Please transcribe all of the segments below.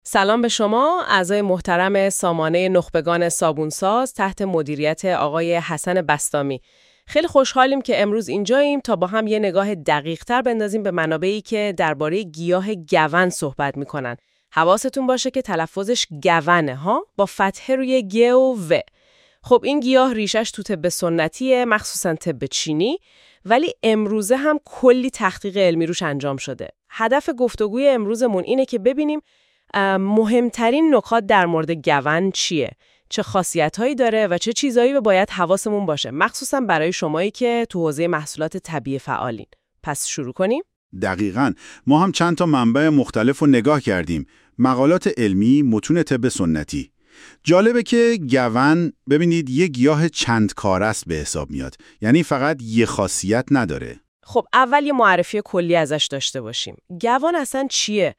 سلام به شما، اعضای محترم سامانه نخبگان صابونساز تحت مدیریت آقای حسن بسطامی. خیلی خوشحالیم که امروز اینجاییم تا با هم یه نگاه دقیق‌تر بندازیم به منابعی که درباره گیاه گون صحبت می‌کنن. حواستون باشه که تلفظش گونه ها، با فتحه روی گ و و. خب این گیاه ریشش تو طب سنتیه، مخصوصاً طب چینی، ولی امروزه هم کلی تحقیق علمی روش انجام شده. هدف گفتگوی امروزمون اینه که ببینیم مهمترین نکات در مورد گون چیه؟ چه خاصیت‌هایی داره و چه چیزایی باید حواسمون باشه، مخصوصاً برای شمایی که تو حوزه محصولات طبیعی فعالین. پس شروع کنیم؟ دقیقاً. ما هم چند تا منبع مختلف رو نگاه کردیم. مقالات علمی، متون طب سنتی. جالبه که گون ببینید یه گیاه چند کاره است به حساب میاد. یعنی فقط یه خاصیت نداره. خب اول یه معرفی کلی ازش داشته باشیم. گون اصلاً چیه؟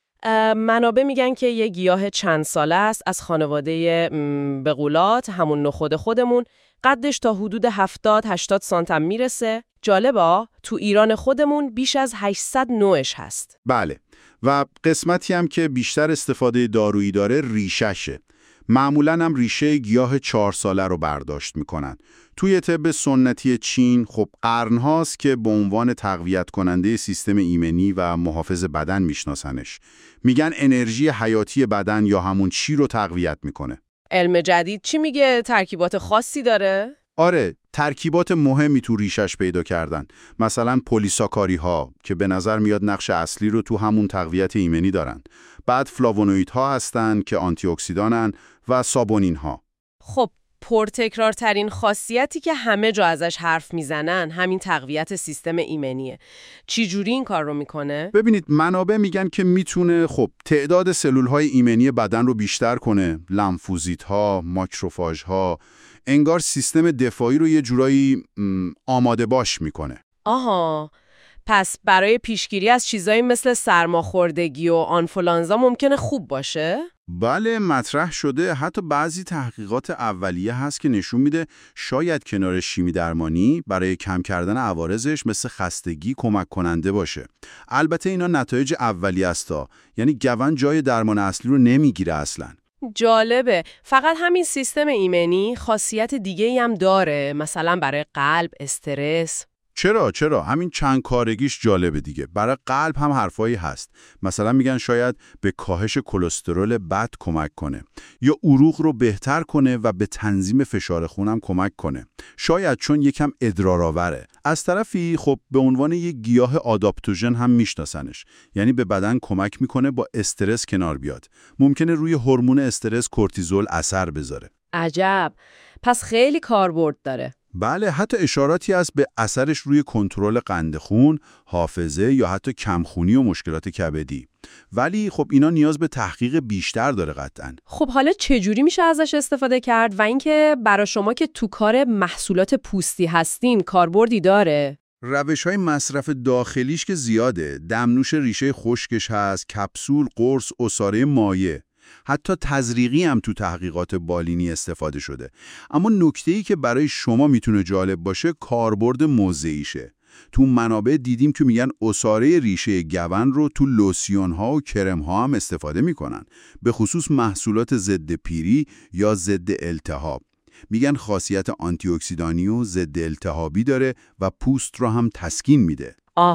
منابع میگن که یه گیاه چند ساله است از خانواده بقولات، همون نخود خودمون. قدش تا حدود 70-80 سانتم میرسه. جالبه تو ایران خودمون بیش از 800 نوعش هست. بله. و قسمتی هم که بیشتر استفاده دارویی داره ریششه. معمولاً هم ریشه گیاه 4 ساله رو برداشت میکنن. توی طب سنتی چین خب قرنهاست که به عنوان تقویت کننده سیستم ایمنی و محافظ بدن میشناسنش. میگن انرژی حیاتی بدن یا همون چی رو تقویت میکنه. علم جدید چی میگه؟ ترکیبات خاصی داره؟ آره، ترکیبات مهمی تو ریشش پیدا کردن. مثلا پلیساکاری ها که به نظر میاد نقش اصلی رو تو همون تقویت ایمنی دارن. بعد فلاوونوئید ها هستن که آنتی اکسیدانن و سابونین ها. خب پرتکرارترین خاصیتی که همه جا ازش حرف میزنن همین تقویت سیستم ایمنیه. چی جوری این کار رو میکنه؟ ببینید منابع میگن که میتونه تعداد سلول‌های ایمنی بدن رو بیشتر کنه، لمفوزیت‌ها، ماکروفاژها، انگار سیستم دفاعی رو یه جورایی آماده باش میکنه. آها، پس برای پیشگیری از چیزایی مثل سرماخوردگی و آنفولانزا ممکنه خوب باشه؟ بله، مطرح شده. حتی بعضی تحقیقات اولیه هست که نشون میده شاید کنار شیمی درمانی برای کم کردن عوارضش مثل خستگی کمک کننده باشه. البته اینا نتایج اولیه است، یعنی گون جای درمان اصلی رو نمیگیره اصلاً. جالبه. فقط همین سیستم ایمنی خاصیت دیگه‌ای هم داره، مثلا برای قلب، استرس؟ چرا همین چند کارگیش جالبه دیگه. برای قلب هم حرفایی هست. مثلا میگن شاید به کاهش کلسترول بد کمک کنه یا عروق رو بهتر کنه و به تنظیم فشار خون هم کمک کنه. شاید چون یکم ادرارآوره. از طرفی خب به عنوان یک گیاه آداپتوژن هم میشناسنش. یعنی به بدن کمک میکنه با استرس کنار بیاد. ممکنه روی هورمون استرس کورتیزول اثر بذاره. عجب. پس خیلی کاربرد داره. بله، حتی اشاراتی هست به اثرش روی کنترل قند خون، حافظه یا حتی کمخونی و مشکلات کبدی. ولی خب اینا نیاز به تحقیق بیشتر داره قطعاً. خب حالا چجوری میشه ازش استفاده کرد و اینکه برای شما که تو کار محصولات پوستی هستین کاربردی داره؟ روش‌های مصرف داخلیش که زیاده. دمنوش ریشه خشکش هست، کپسول، قرص، عصاره مایع. حتی تزریقی هم تو تحقیقات بالینی استفاده شده. اما نکته‌ای که برای شما میتونه جالب باشه کاربرد موضعیشه. تو منابع دیدیم که میگن عصاره ریشه گون رو تو لوسیون‌ها و کرم‌ها هم استفاده میکنن. به خصوص محصولات ضد پیری یا ضد التهاب. میگن خاصیت آنتی اکسیدانی و ضد التهابی داره و پوست رو هم تسکین میده.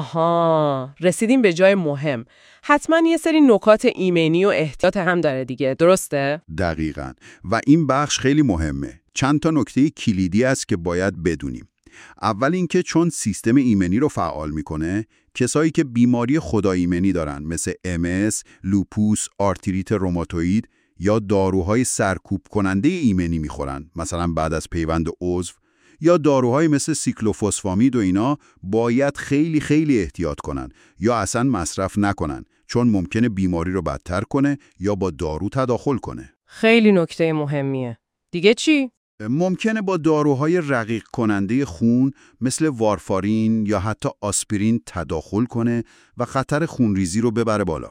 آها، رسیدیم به جای مهم. حتما یه سری نکات ایمنی و احتیاط هم داره دیگه، درسته؟ دقیقاً. و این بخش خیلی مهمه. چند تا نکته کلیدی است که باید بدونیم. اول اینکه چون سیستم ایمنی رو فعال میکنه، کسایی که بیماری خودایمنی دارن مثل MS، لوپوس، آرتریت روماتوئید یا داروهای سرکوب کننده ایمنی میخورن، مثلا بعد از پیوند عضو، یا داروهای مثل سیکلوفسفامید و اینا باید خیلی خیلی احتیاط کنن یا اصلا مصرف نکنن، چون ممکنه بیماری رو بدتر کنه یا با دارو تداخل کنه. خیلی نکته مهمیه. دیگه چی؟ ممکنه با داروهای رقیق کننده خون مثل وارفارین یا حتی آسپرین تداخل کنه و خطر خونریزی رو ببره بالا.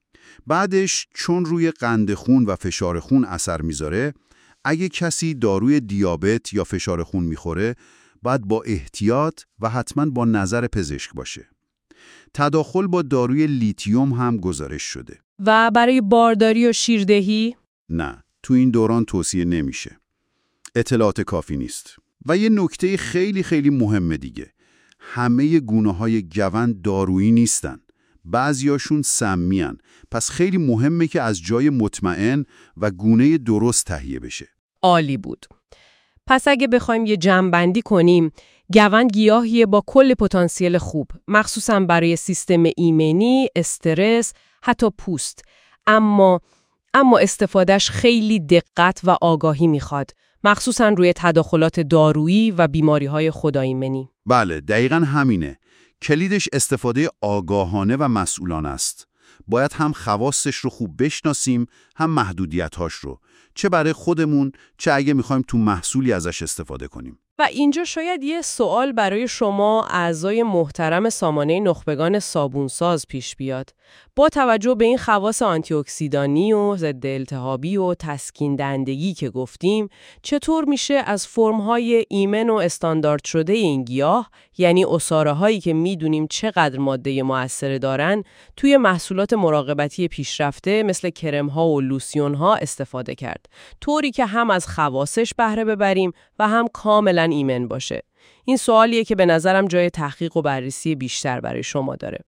بعدش چون روی قند خون و فشار خون اثر میذاره، اگه کسی داروی دیابت یا فشار خون میخوره، باید با احتیاط و حتما با نظر پزشک باشه. تداخل با داروی لیتیوم هم گزارش شده. و برای بارداری و شیردهی؟ نه، تو این دوران توصیه نمیشه. اطلاعات کافی نیست. و یه نکته خیلی خیلی مهمه دیگه. همه گونه‌های گوند دارویی نیستن. بعضیاشون سمی‌ان. پس خیلی مهمه که از جای مطمئن و گونه درست تهیه بشه. عالی بود. پس اگه بخوایم یه جمع‌بندی کنیم، گوند گیاهیه با کل پتانسیل خوب، مخصوصاً برای سیستم ایمنی، استرس، حتی پوست. اما استفادهش خیلی دقت و آگاهی میخواد، مخصوصاً روی تداخلات دارویی و بیماری‌های خودایمنی. بله، دقیقاً همینه. کلیدش استفاده آگاهانه و مسئولانه است. باید هم خواصش رو خوب بشناسیم، هم محدودیت‌هاش رو. چه برای خودمون، چه اگه میخوایم تو محصولی ازش استفاده کنیم. و اینجا شاید یه سوال برای شما اعضای محترم سامانه نخبگان صابونساز پیش بیاد. با توجه به این خواص آنتی اکسیدانی و ضد التهابی و تسکین دهندگی که گفتیم، چطور میشه از فرم‌های ایمن و استاندارد شده این گیاه، یعنی عصاره‌هایی که میدونیم چقدر ماده مؤثر دارن، توی محصولات مراقبتی پیشرفته مثل کرم‌ها و لوسیون‌ها استفاده کرد، طوری که هم از خواصش بهره ببریم و هم کاملا ایمن باشه؟ این سوالیه که به نظرم جای تحقیق و بررسی بیشتر برای شما داره.